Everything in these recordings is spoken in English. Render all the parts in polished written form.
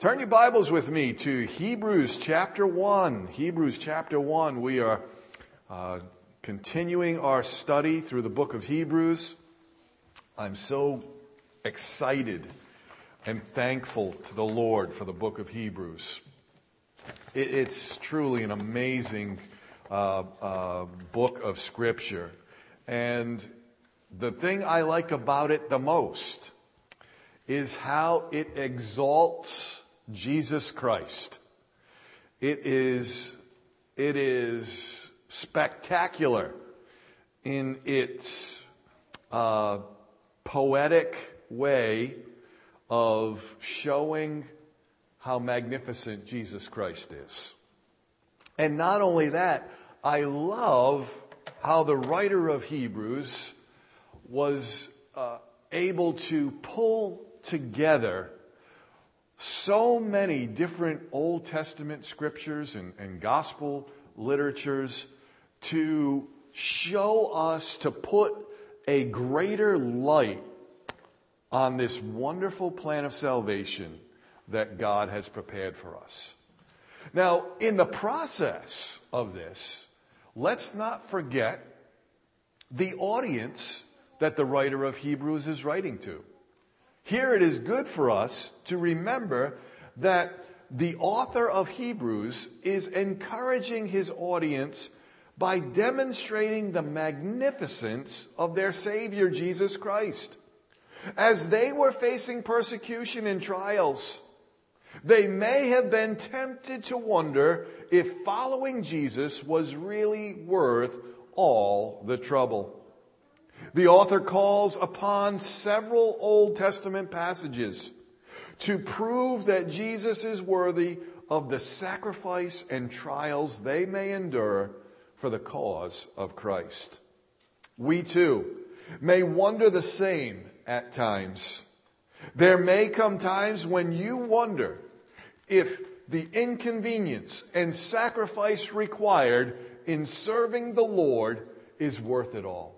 Turn your Bibles with me to Hebrews chapter 1. Hebrews chapter 1. We are continuing our study through the book of Hebrews. I'm so excited and thankful to the Lord for the book of Hebrews. It's truly an amazing book of Scripture. And the thing I like about it the most is how it exalts Jesus Christ. It is spectacular in its poetic way of showing how magnificent Jesus Christ is. And not only that, I love how the writer of Hebrews was able to pull together so many different Old Testament scriptures and gospel literatures to show us, to put a greater light on this wonderful plan of salvation that God has prepared for us. Now, in the process of this, let's not forget the audience that the writer of Hebrews is writing to. Here it is good for us to remember that the author of Hebrews is encouraging his audience by demonstrating the magnificence of their Savior, Jesus Christ. As they were facing persecution and trials, they may have been tempted to wonder if following Jesus was really worth all the trouble. The author calls upon several Old Testament passages to prove that Jesus is worthy of the sacrifice and trials they may endure for the cause of Christ. We too may wonder the same at times. There may come times when you wonder if the inconvenience and sacrifice required in serving the Lord is worth it all.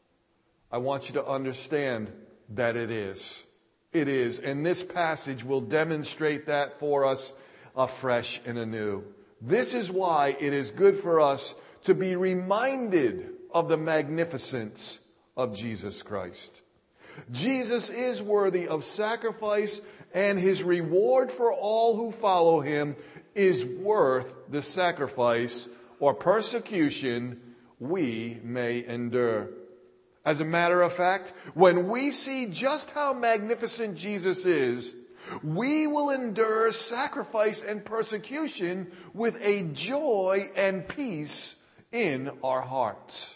I want you to understand that it is. It is. And this passage will demonstrate that for us afresh and anew. This is why it is good for us to be reminded of the magnificence of Jesus Christ. Jesus is worthy of sacrifice, and his reward for all who follow him is worth the sacrifice or persecution we may endure. As a matter of fact, when we see just how magnificent Jesus is, we will endure sacrifice and persecution with a joy and peace in our hearts.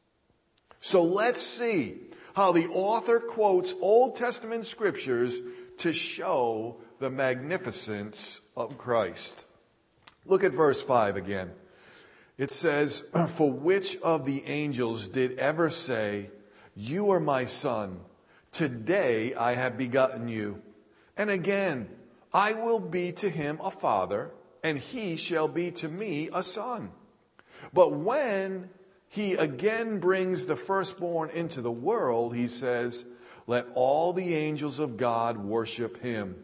So let's see how the author quotes Old Testament scriptures to show the magnificence of Christ. Look at verse 5 again. It says, "For which of the angels did ever say, 'You are my son, today I have begotten you'? And again, 'I will be to him a father, and he shall be to me a son.' But when he again brings the firstborn into the world, he says, 'Let all the angels of God worship him.'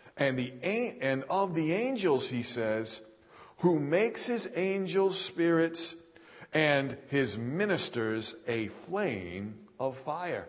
And of the angels, he says, 'Who makes his angels spirits and his ministers a flame of fire.'"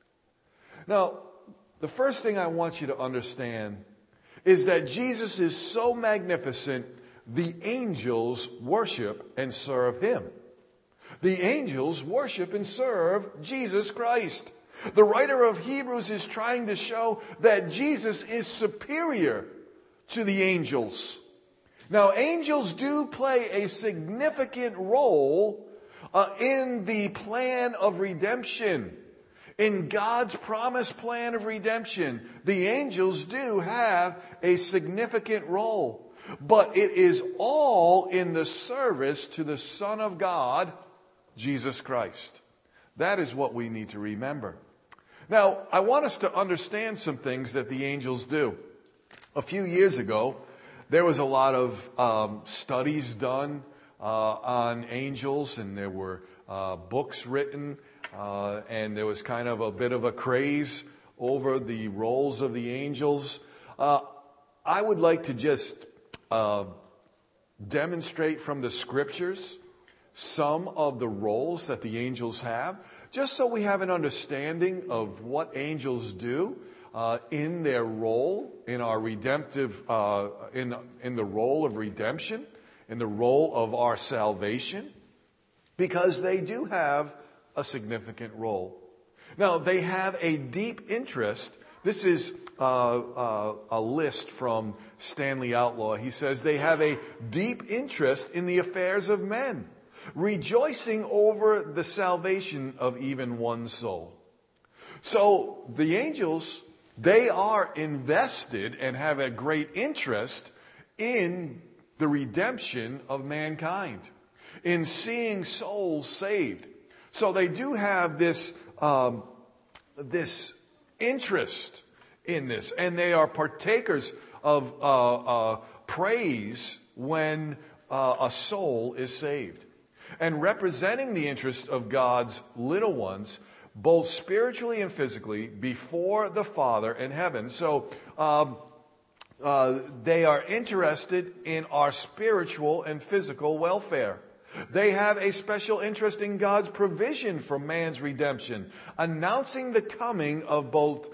Now, the first thing I want you to understand is that Jesus is so magnificent, the angels worship and serve him. The angels worship and serve Jesus Christ. The writer of Hebrews is trying to show that Jesus is superior to the angels. Now, angels do play a significant role in the plan of redemption. In God's promised plan of redemption, the angels do have a significant role. But it is all in the service to the Son of God, Jesus Christ. That is what we need to remember. Now, I want us to understand some things that the angels do. A few years ago, there was a lot of studies done on angels, and there were books written, and there was kind of a bit of a craze over the roles of the angels. I would like to just demonstrate from the scriptures some of the roles that the angels have, just so we have an understanding of what angels do in their role, in our redemptive, in the role of redemption, in the role of our salvation, because they do have a significant role. Now, they have a deep interest. This is a list from Stanley Outlaw. He says they have a deep interest in the affairs of men, rejoicing over the salvation of even one soul. So the angels, they are invested and have a great interest in the redemption of mankind, in seeing souls saved. So they do have this interest in this, and they are partakers of praise when a soul is saved, and representing the interest of God's little ones, both spiritually and physically, before the Father in heaven. So they are interested in our spiritual and physical welfare. They have a special interest in God's provision for man's redemption, announcing the coming of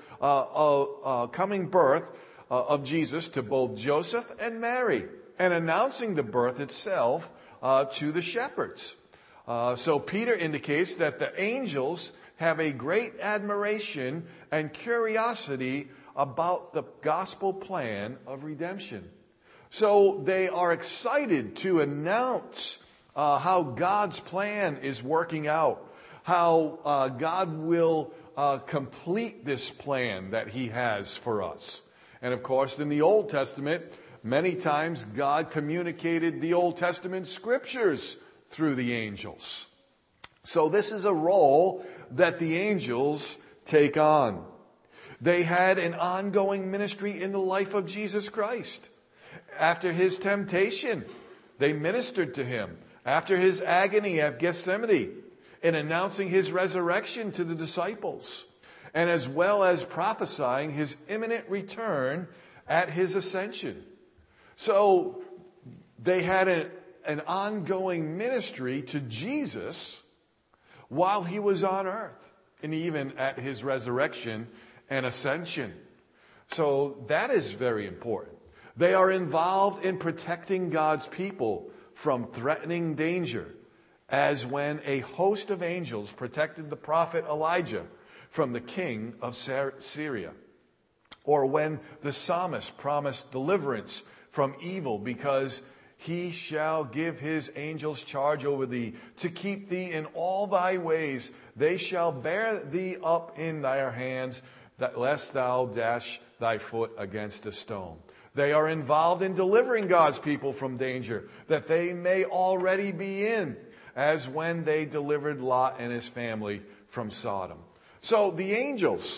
coming birth of Jesus to both Joseph and Mary, and announcing the birth itself to the shepherds. So Peter indicates that the angels have a great admiration and curiosity about the gospel plan of redemption. So they are excited to announce how God's plan is working out, how God will complete this plan that he has for us. And of course, in the Old Testament, many times God communicated the Old Testament scriptures through the angels. So this is a role that the angels take on. They had an ongoing ministry in the life of Jesus Christ. After his temptation, they ministered to him. After his agony at Gethsemane, in announcing his resurrection to the disciples, and as well as prophesying his imminent return at his ascension. So they had an ongoing ministry to Jesus while he was on earth, and even at his resurrection and ascension. So that is very important. They are involved in protecting God's people from threatening danger, as when a host of angels protected the prophet Elijah from the king of Syria, or when the psalmist promised deliverance from evil, because he shall give his angels charge over thee to keep thee in all thy ways. They shall bear thee up in their hands, that lest thou dash thy foot against a stone. They are involved in delivering God's people from danger that they may already be in, as when they delivered Lot and his family from Sodom. So the angels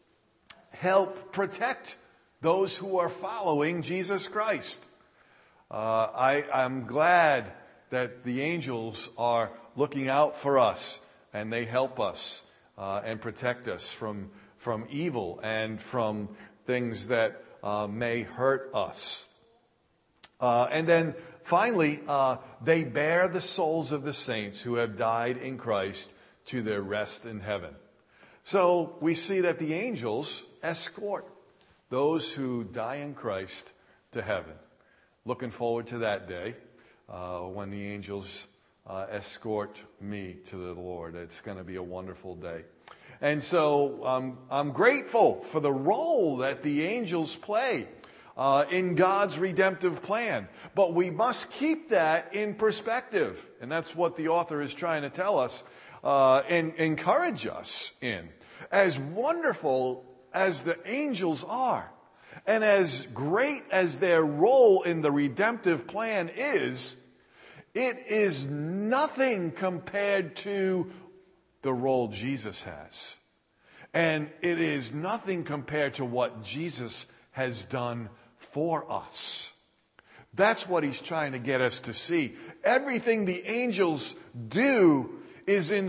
help protect those who are following Jesus Christ. I'm glad that the angels are looking out for us, and they help us and protect us from evil and from things that may hurt us. And then finally, they bear the souls of the saints who have died in Christ to their rest in heaven. So we see that the angels escort those who die in Christ to heaven. Looking forward to that day when the angels escort me to the Lord. It's going to be a wonderful day. And so I'm grateful for the role that the angels play in God's redemptive plan. But we must keep that in perspective. And that's what the author is trying to tell us and encourage us in. As wonderful as the angels are, and as great as their role in the redemptive plan is, it is nothing compared to the role Jesus has. And it is nothing compared to what Jesus has done for us. That's what he's trying to get us to see. Everything the angels do is in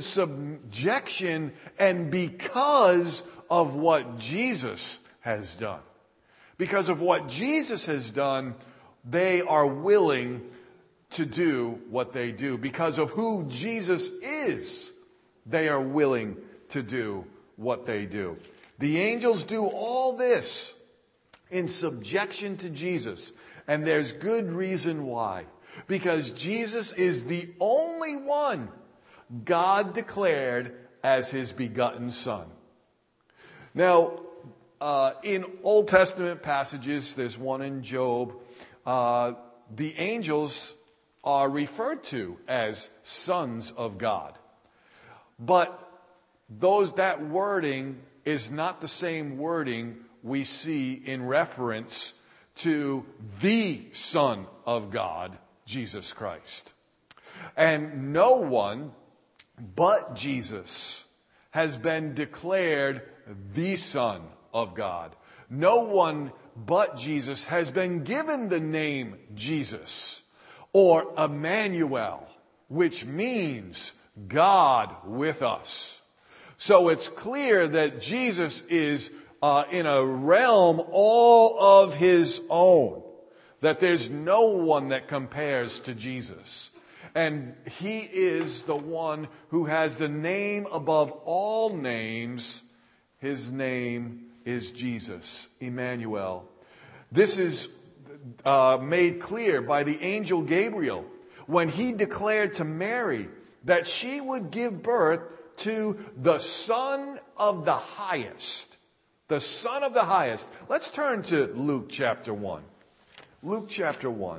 subjection and because of what Jesus has done. Because of what Jesus has done, they are willing to do what they do. Because of who Jesus is, they are willing to do what they do. The angels do all this in subjection to Jesus. And there's good reason why. Because Jesus is the only one God declared as his begotten Son. Now, in Old Testament passages, there's one in Job, the angels are referred to as sons of God. But that wording is not the same wording we see in reference to the Son of God, Jesus Christ. And no one but Jesus has been declared the Son of God. No one but Jesus has been given the name Jesus or Emmanuel, which means God with us. So it's clear that Jesus is in a realm all of his own, that there's no one that compares to Jesus. And he is the one who has the name above all names. His name is Jesus, Emmanuel. This is made clear by the angel Gabriel when he declared to Mary that she would give birth to the Son of the Highest. The Son of the Highest. Let's turn to Luke chapter 1. Luke chapter 1.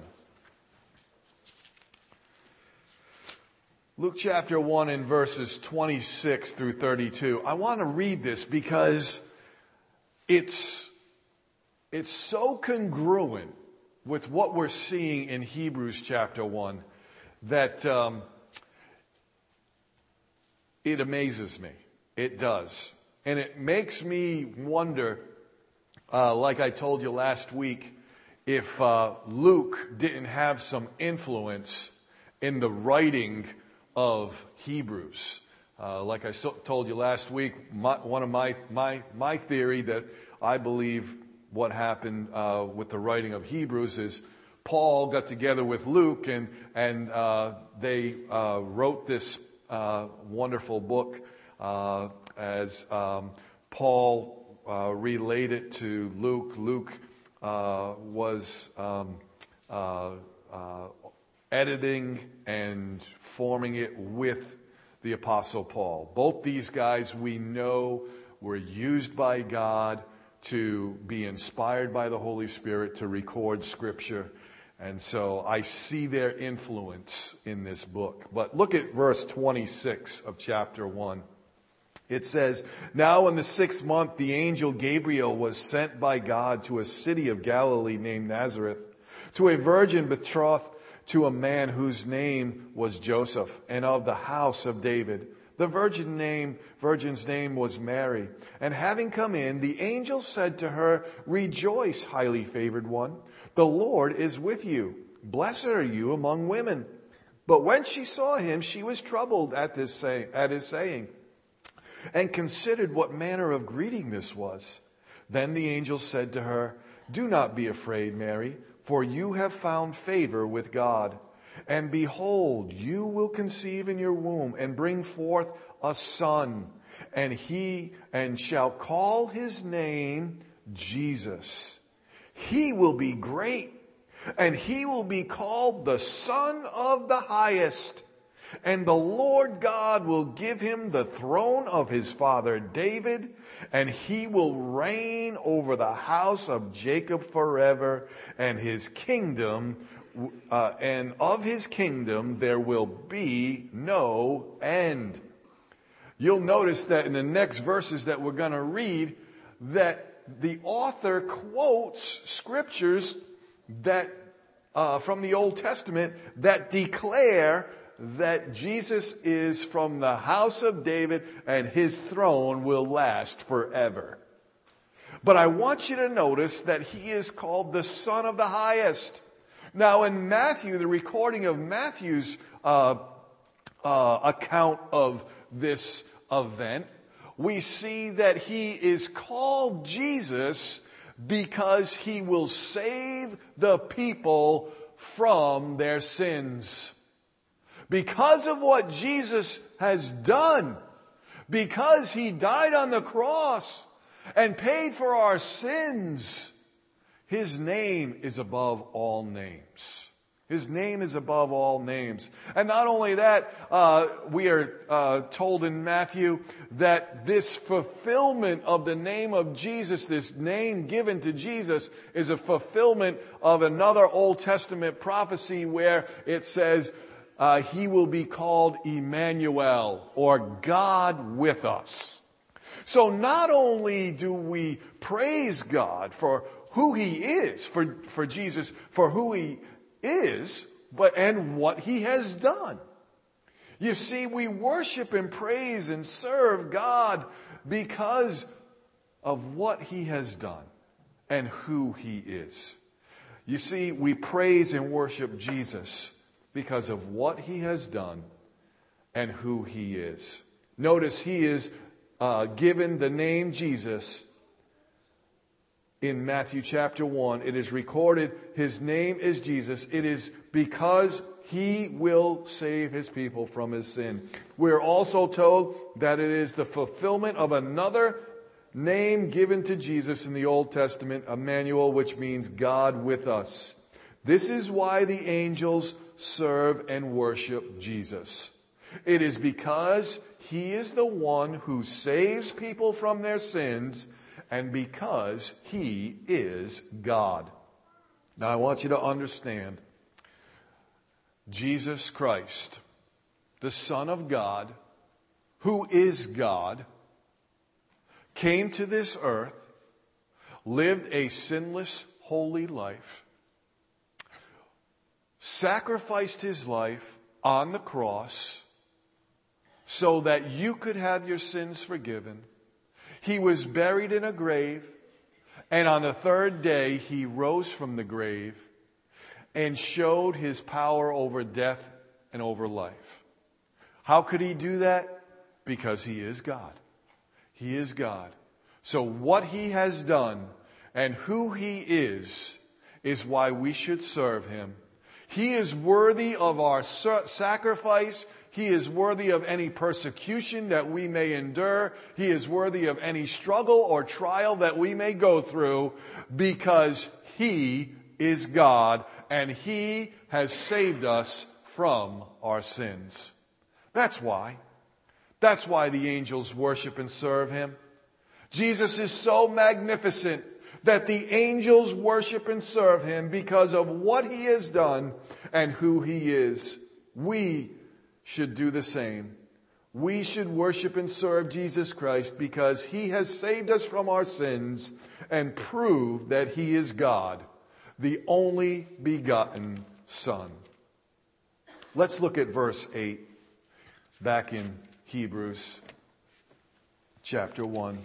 Luke chapter 1 in verses 26 through 32. I want to read this because it's so congruent with what we're seeing in Hebrews chapter 1 that it amazes me. It does. And it makes me wonder, like I told you last week, if Luke didn't have some influence in the writing of Hebrews. Like I told you last week, one of my theory that I believe what happened with the writing of Hebrews is Paul got together with Luke and they wrote this wonderful book as Paul relayed it to Luke. Luke was editing and forming it with the Apostle Paul. Both these guys we know were used by God to be inspired by the Holy Spirit to record Scripture. And so I see their influence in this book. But look at verse 26 of chapter 1. It says, "Now in the 6th month, the angel Gabriel was sent by God to a city of Galilee named Nazareth, to a virgin betrothed to a man whose name was Joseph, and of the house of David. The virgin's name was Mary. And having come in, the angel said to her, 'Rejoice, highly favored one. The Lord is with you. Blessed are you among women.' But when she saw him, she was troubled at his saying, and considered what manner of greeting this was. Then the angel said to her, 'Do not be afraid, Mary, for you have found favor with God. And behold, you will conceive in your womb and bring forth a son, and shall call his name Jesus. He will be great, and he will be called the Son of the Highest. And the Lord God will give him the throne of his father David, and he will reign over the house of Jacob forever, and his kingdom, and of his kingdom there will be no end.'" You'll notice that in the next verses that we're going to read, that the author quotes scriptures that from the Old Testament that declare that Jesus is from the house of David and his throne will last forever. But I want you to notice that he is called the Son of the Highest. Now in Matthew, the recording of Matthew's account of this event, we see that he is called Jesus because he will save the people from their sins. Because of what Jesus has done, because he died on the cross and paid for our sins, his name is above all names. His name is above all names. And not only that, we are told in Matthew that this fulfillment of the name of Jesus, this name given to Jesus, is a fulfillment of another Old Testament prophecy where it says, he will be called Emmanuel, or God with us. So not only do we praise God for who he is, for Jesus, for who he is, and what he has done. You see, we worship and praise and serve God because of what he has done and who he is. You see, we praise and worship Jesus because of what he has done and who he is. Notice he is given the name Jesus in Matthew chapter 1. It is recorded his name is Jesus. It is because he will save his people from his sin. We're also told that it is the fulfillment of another name given to Jesus in the Old Testament, Emmanuel, which means God with us. This is why the angels serve and worship Jesus. It is because he is the one who saves people from their sins, and because he is God. Now I want you to understand, Jesus Christ, the Son of God, who is God, came to this earth, lived a sinless, holy life, sacrificed his life on the cross so that you could have your sins forgiven. He was buried in a grave, and on the third day he rose from the grave and showed his power over death and over life. How could he do that? Because he is God. He is God. So what he has done and who he is why we should serve him. He is worthy of our sacrifice. He is worthy of any persecution that we may endure. He is worthy of any struggle or trial that we may go through, because he is God and he has saved us from our sins. That's why. That's why the angels worship and serve him. Jesus is so magnificent that the angels worship and serve him because of what he has done and who he is. We should do the same. We should worship and serve Jesus Christ because he has saved us from our sins and proved that he is God, the only begotten Son. Let's look at verse 8 back in Hebrews chapter 1.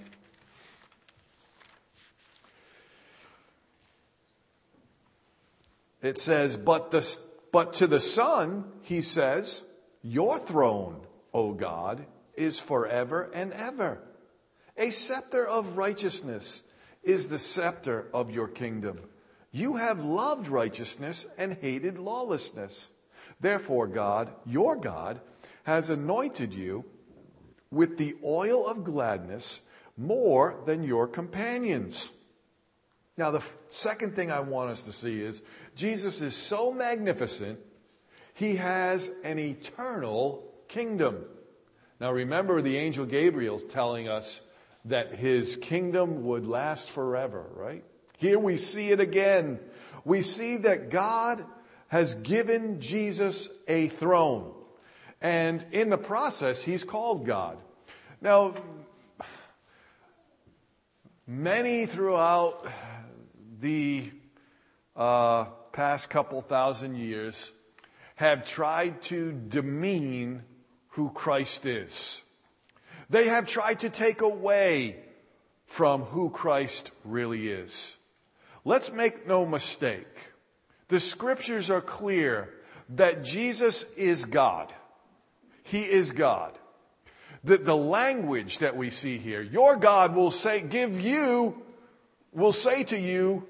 It says, but to the Son, he says, your throne, O God, is forever and ever. A scepter of righteousness is the scepter of your kingdom. You have loved righteousness and hated lawlessness. Therefore, God, your God, has anointed you with the oil of gladness more than your companions. Now, the second thing I want us to see is Jesus is so magnificent, he has an eternal kingdom. Now, remember the angel Gabriel telling us that his kingdom would last forever, right? Here we see it again. We see that God has given Jesus a throne. And in the process, he's called God. Now, many throughout the past couple thousand years have tried to demean who Christ is. They have tried to take away from who Christ really is. Let's make no mistake. The scriptures are clear that Jesus is God. He is God. The language that we see here, your God will give you will say to you,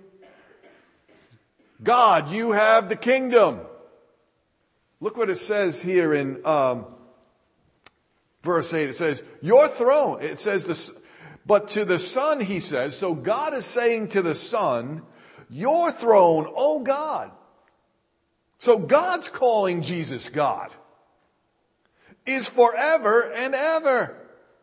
God, you have the kingdom. Look what it says here in verse 8. It says, your throne. It says this, but to the Son, he says, so God is saying to the Son, your throne, O God. So God's calling Jesus God, is forever and ever.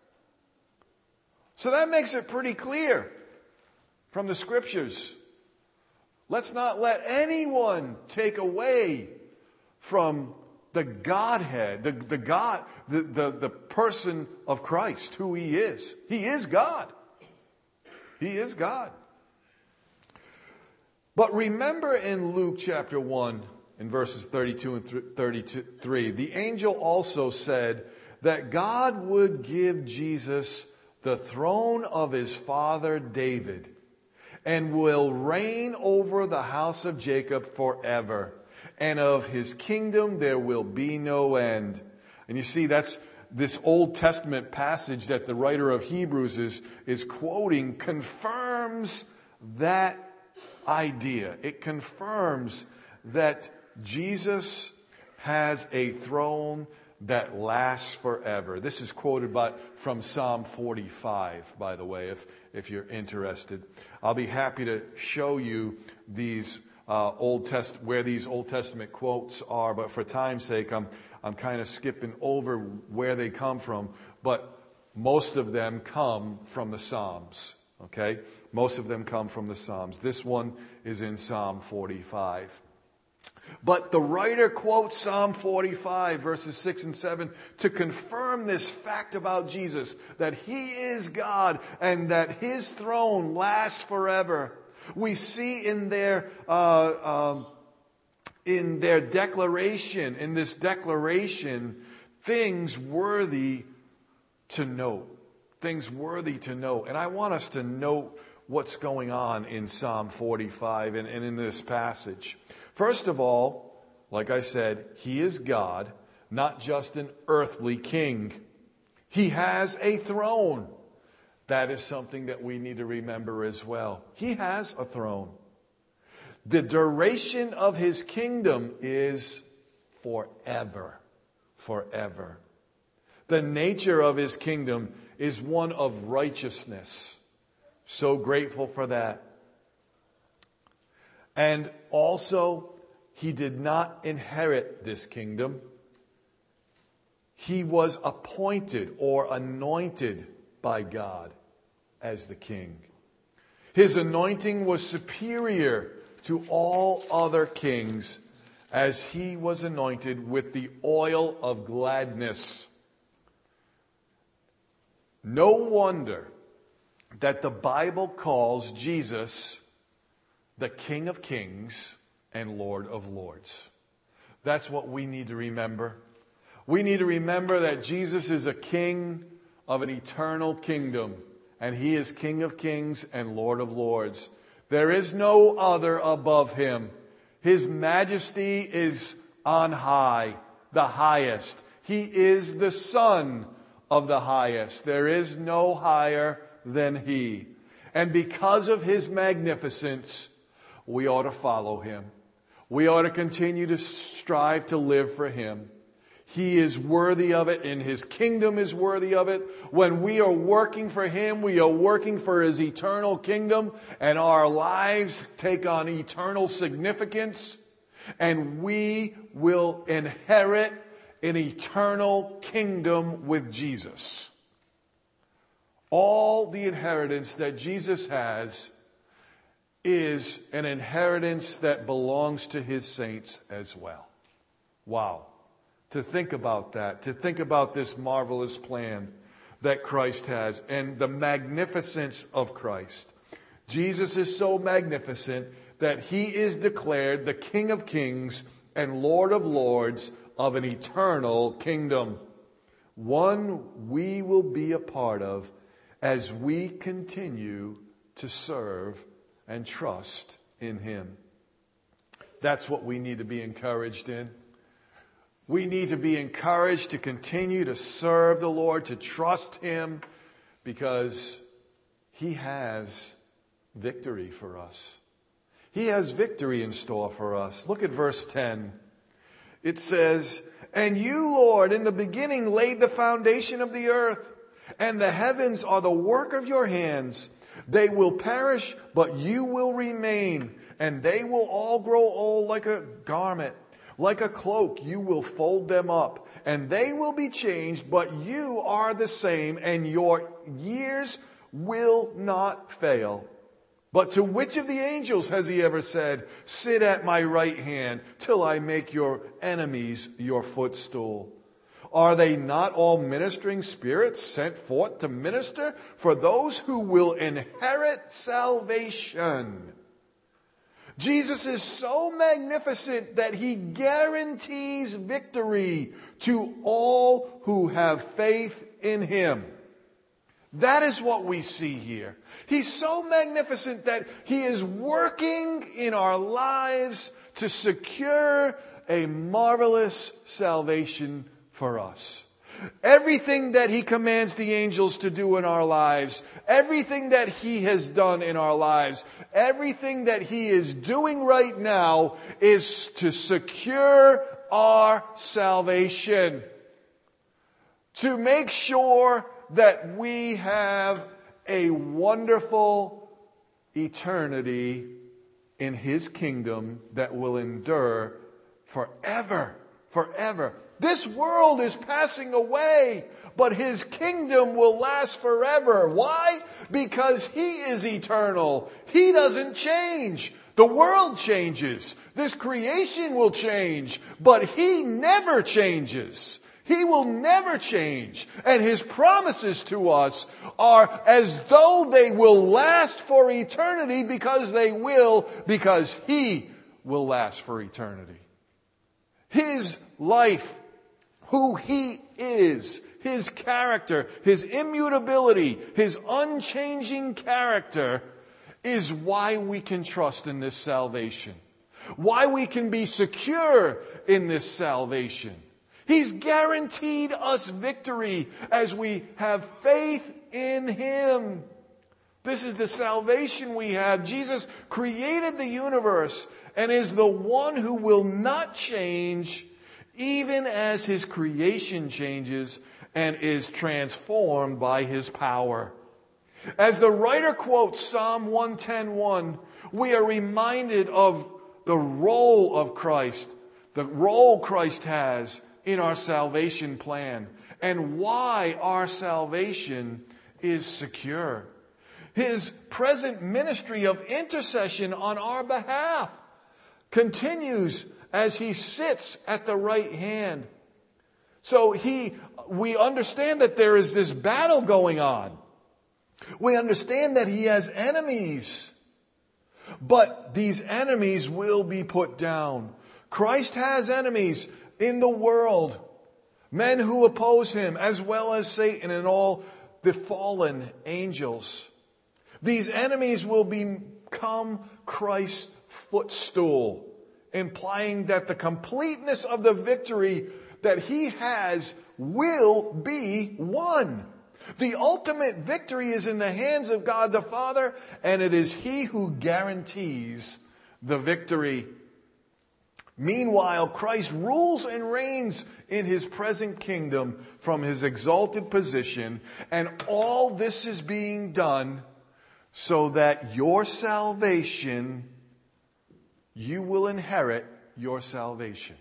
So that makes it pretty clear from the scriptures. Let's not let anyone take away from the Godhead, the person of Christ, who he is. He is God. He is God. But remember in Luke chapter 1, in verses 32 and 33, the angel also said that God would give Jesus the throne of his father David, and will reign over the house of Jacob forever. And of his kingdom there will be no end. And you see, that's this Old Testament passage that the writer of Hebrews is quoting confirms that idea. It confirms that Jesus has a throne that lasts forever. This is quoted from Psalm 45, by the way, if you're interested. I'll be happy to show you these where these Old Testament quotes are, but for time's sake, I'm kind of skipping over where they come from. But most of them come from the Psalms. Okay, most of them come from the Psalms. This one is in Psalm 45. But the writer quotes Psalm 45, verses 6 and 7, to confirm this fact about Jesus, that he is God and that his throne lasts forever. We see in their declaration, in this declaration, things worthy to note. Things worthy to note. And I want us to note what's going on in Psalm 45 and in this passage. First of all, like I said, he is God, not just an earthly king. He has a throne. That is something that we need to remember as well. He has a throne. The duration of his kingdom is forever. Forever. The nature of his kingdom is one of righteousness. So grateful for that. And also, he did not inherit this kingdom. He was appointed or anointed by God as the king. His anointing was superior to all other kings, as he was anointed with the oil of gladness. No wonder that the Bible calls Jesus the King of Kings and Lord of Lords. That's what we need to remember. We need to remember that Jesus is a king of an eternal kingdom, and he is King of Kings and Lord of Lords. There is no other above him. His majesty is on high, the highest. He is the Son of the highest. There is no higher than he. And because of his magnificence, we ought to follow him. We ought to continue to strive to live for him. He is worthy of it, and his kingdom is worthy of it. When we are working for him, we are working for his eternal kingdom, and our lives take on eternal significance, and we will inherit an eternal kingdom with Jesus. All the inheritance that Jesus has is an inheritance that belongs to his saints as well. Wow. To think about that, to think about this marvelous plan that Christ has and the magnificence of Christ. Jesus is so magnificent that he is declared the King of Kings and Lord of Lords of an eternal kingdom. One we will be a part of as we continue to serve and trust in him. That's what we need to be encouraged in. We need to be encouraged to continue to serve the Lord, to trust him, because he has victory for us. He has victory in store for us. Look at verse 10. It says, "And you, Lord, in the beginning laid the foundation of the earth, and the heavens are the work of your hands. They will perish, but you will remain, and they will all grow old like a garment. Like a cloak, you will fold them up, and they will be changed, but you are the same, and your years will not fail. But to which of the angels has he ever said, 'Sit at my right hand till I make your enemies your footstool'? Are they not all ministering spirits sent forth to minister for those who will inherit salvation?" Jesus is so magnificent that he guarantees victory to all who have faith in him. That is what we see here. He's so magnificent that he is working in our lives to secure a marvelous salvation for us. Everything that he commands the angels to do in our lives, everything that he has done in our lives, everything that he is doing right now is to secure our salvation. To make sure that we have a wonderful eternity in his kingdom that will endure forever. Forever. This world is passing away, but his kingdom will last forever. Why? Because he is eternal. He doesn't change. The world changes. This creation will change, but he never changes. He will never change. And his promises to us are as though they will last for eternity, because they will, because he will last for eternity. His life, who he is, his character, his immutability, his unchanging character is why we can trust in this salvation. Why we can be secure in this salvation. He's guaranteed us victory as we have faith in him. This is the salvation we have. Jesus created the universe and is the one who will not change, even as his creation changes and is transformed by his power. As the writer quotes Psalm 110:1, we are reminded of the role of Christ, the role Christ has in our salvation plan, and why our salvation is secure. His present ministry of intercession on our behalf continues as he sits at the right hand. So we understand that there is this battle going on. We understand that he has enemies, but these enemies will be put down. Christ has enemies in the world, men who oppose him, as well as Satan and all the fallen angels. These enemies will become Christ's footstool, implying that the completeness of the victory that he has will be won. The ultimate victory is in the hands of God the Father, and it is he who guarantees the victory. Meanwhile, Christ rules and reigns in his present kingdom from his exalted position, and all this is being done so that your salvation, you will inherit your salvation.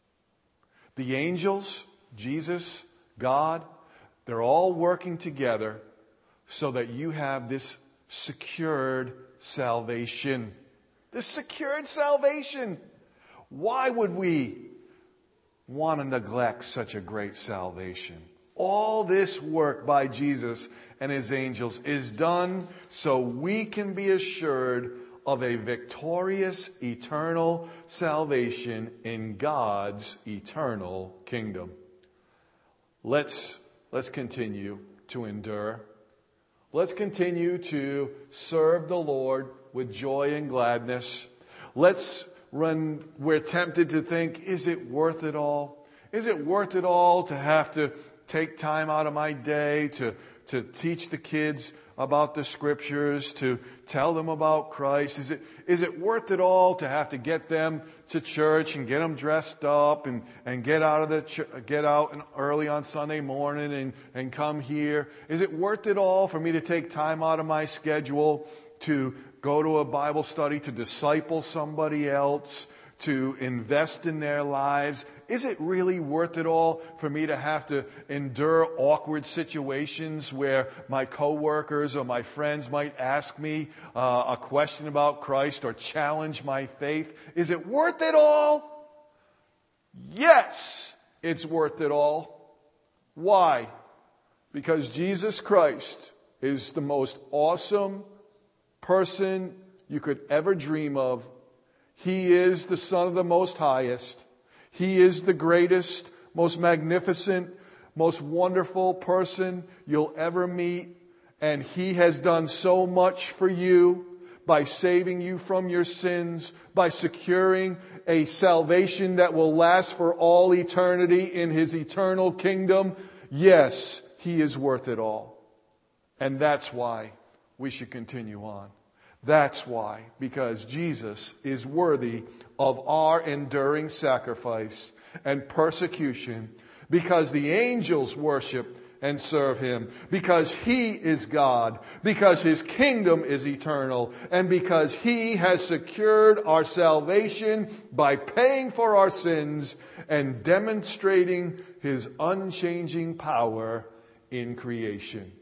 The angels, Jesus, God, they're all working together so that you have this secured salvation. This secured salvation. Why would we want to neglect such a great salvation? All this work by Jesus and his angels is done so we can be assured of a victorious eternal salvation in God's eternal kingdom. Let's continue to endure. Let's continue to serve the Lord with joy and gladness. We're tempted to think, is it worth it all? Is it worth it all to have to take time out of my day to teach the kids about the Scriptures, to tell them about Christ? Is it worth it all to have to get them to church and get them dressed up and get out early on Sunday morning and come here? Is it worth it all for me to take time out of my schedule to go to a Bible study, to disciple somebody else, to invest in their lives? Is it really worth it all for me to have to endure awkward situations where my coworkers or my friends might ask me a question about Christ or challenge my faith? Is it worth it all? Yes, it's worth it all. Why? Because Jesus Christ is the most awesome person you could ever dream of. He is the Son of the Most Highest. He is the greatest, most magnificent, most wonderful person you'll ever meet. And He has done so much for you by saving you from your sins, by securing a salvation that will last for all eternity in His eternal kingdom. Yes, He is worth it all. And that's why we should continue on. That's why, because Jesus is worthy of our enduring sacrifice and persecution, because the angels worship and serve Him, because He is God, because His kingdom is eternal, and because He has secured our salvation by paying for our sins and demonstrating His unchanging power in creation.